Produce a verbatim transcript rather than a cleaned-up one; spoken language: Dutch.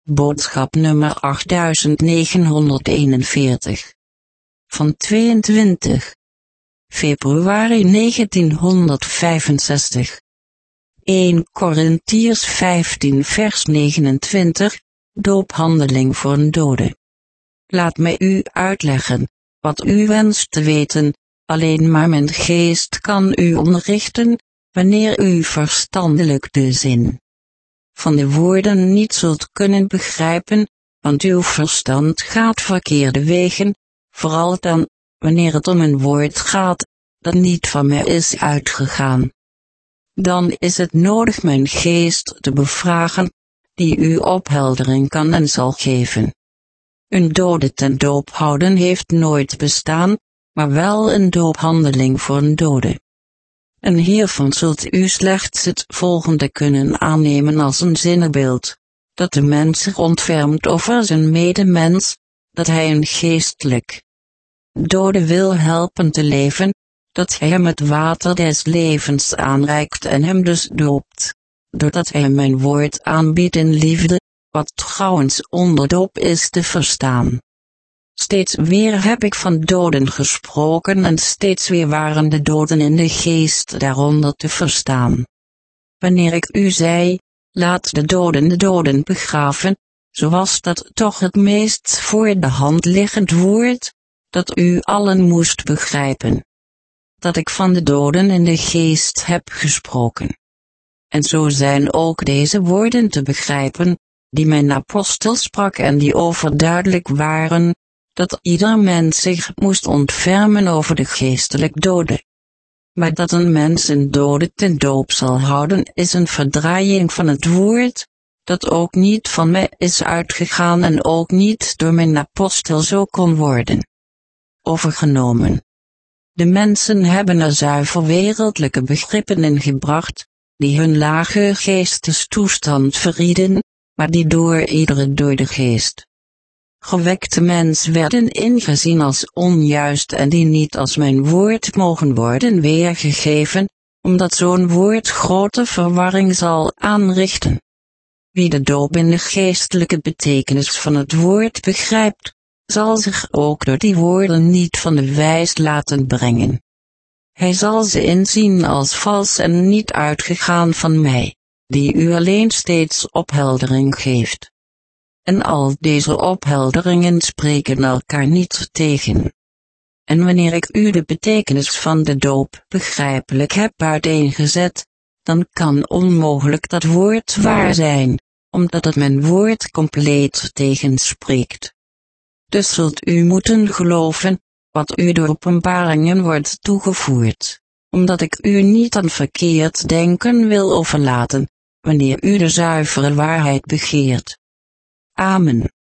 Boodschap nummer achtduizendnegenhonderdeenenveertig. Van tweeëntwintig februari negentienhonderdvijfenzestig. eerste Korintiërs vijftien vers negenentwintig, doophandeling voor een dode. Laat mij u uitleggen, wat u wenst te weten, alleen maar mijn geest kan u onderrichten, wanneer u verstandelijk de zin van de woorden niet zult kunnen begrijpen, want uw verstand gaat verkeerde wegen, vooral dan, wanneer het om een woord gaat, dat niet van mij is uitgegaan. Dan is het nodig mijn geest te bevragen, die u opheldering kan en zal geven. Een dode ten doop houden heeft nooit bestaan, maar wel een doophandeling voor een dode. En hiervan zult u slechts het volgende kunnen aannemen als een zinnebeeld, dat de mens zich ontfermt over zijn medemens, dat hij een geestelijk dode wil helpen te leven, dat hij hem het water des levens aanreikt en hem dus doopt, doordat hij hem mijn woord aanbiedt in liefde, wat trouwens onder doop is te verstaan. Steeds weer heb ik van doden gesproken en steeds weer waren de doden in de geest daaronder te verstaan. Wanneer ik u zei, laat de doden de doden begraven, zo was dat toch het meest voor de hand liggend woord, dat u allen moest begrijpen. Dat ik van de doden in de geest heb gesproken. En zo zijn ook deze woorden te begrijpen, die mijn apostel sprak en die overduidelijk waren, dat ieder mens zich moest ontfermen over de geestelijk dode. Maar dat een mens een dode ten doop zal houden is een verdraaiing van het woord, dat ook niet van mij is uitgegaan en ook niet door mijn apostel zo kon worden overgenomen. De mensen hebben er zuiver wereldlijke begrippen in gebracht, die hun lage geestestoestand verrieden, maar die door iedere door de geest gewekte mens werden ingezien als onjuist en die niet als mijn woord mogen worden weergegeven, omdat zo'n woord grote verwarring zal aanrichten. Wie de doop in de geestelijke betekenis van het woord begrijpt, zal zich ook door die woorden niet van de wijs laten brengen. Hij zal ze inzien als vals en niet uitgegaan van mij, die u alleen steeds opheldering geeft. En al deze ophelderingen spreken elkaar niet tegen. En wanneer ik u de betekenis van de doop begrijpelijk heb uiteengezet, dan kan onmogelijk dat woord waar zijn, omdat het mijn woord compleet tegenspreekt. Dus zult u moeten geloven, wat u door openbaringen wordt toegevoerd, omdat ik u niet aan verkeerd denken wil overlaten, wanneer u de zuivere waarheid begeert. Amen.